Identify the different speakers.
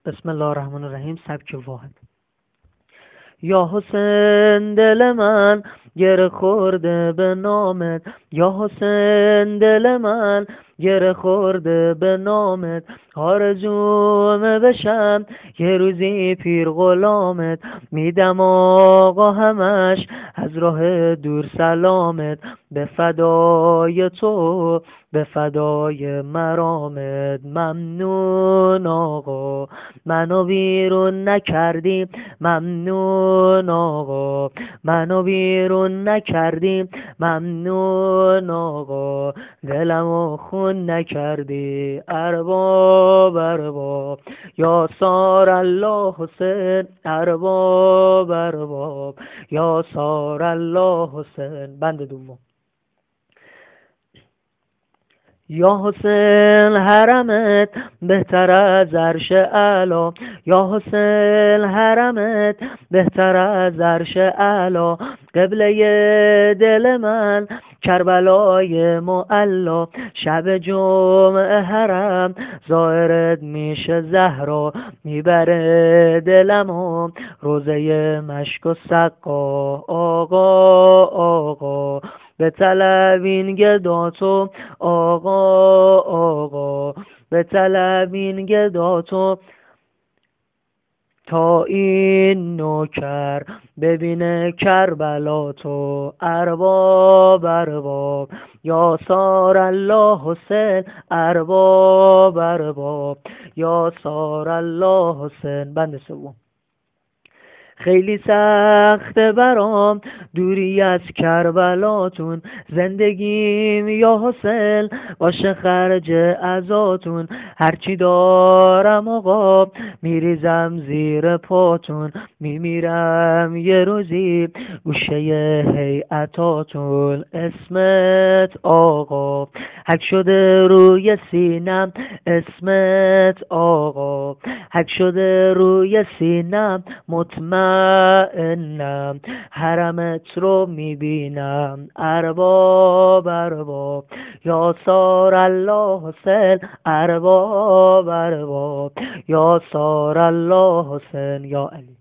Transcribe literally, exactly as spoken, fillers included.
Speaker 1: بسم الله الرحمن الرحیم. سبک واحد. یا حسین دل من گره خورده به نامت، یا حسین دل من گره خورده به نامت، آرزومه بشم یه روزی پیر غلامت، میدم آقا همش از راه دور سلامت، به فدای تو به فدای مرامت. ممنون آقا منو بیرون نکردی، ممنون آقا منو بیرون نکردی، ممنون آقا دلمو خون نکردی. ارباب ارباب یا سار الله حسین، ارباب ارباب یا سار الله حسین. بند دوم. یا حسین حرمت بهتر از عرش اعلی، یا حسین حرمت بهتر از عرش اعلی، قبله دل من کربلای معلا، شب جمعه حرم زائرت میشه زهرا، میبره دلمو روزه مشک و سقا. آقا آقا به طلب این گداتو، آقا آقا به طلب این گداتو، تا این نوکر ببینه کربلا تو. ارباب ارباب یا سار الله حسین، ارباب ارباب یا سار الله حسین. بند سوم. خیلی سخته برام دوری از کربلاتون، زندگیم یا حسین باشه خرج عزاتون، هرچی دارم آقا میریزم زیر پاتون، میمیرم یه روزی گوشه هیئتاتون. اسمت آقا حک شده روی سینم، اسمت آقا حک شده روی سینم، مطمئن انم حرمت رو میبینم. ارباب ارباب یا سار الله حسین، ارباب ارباب یا سار الله حسین. یا علی.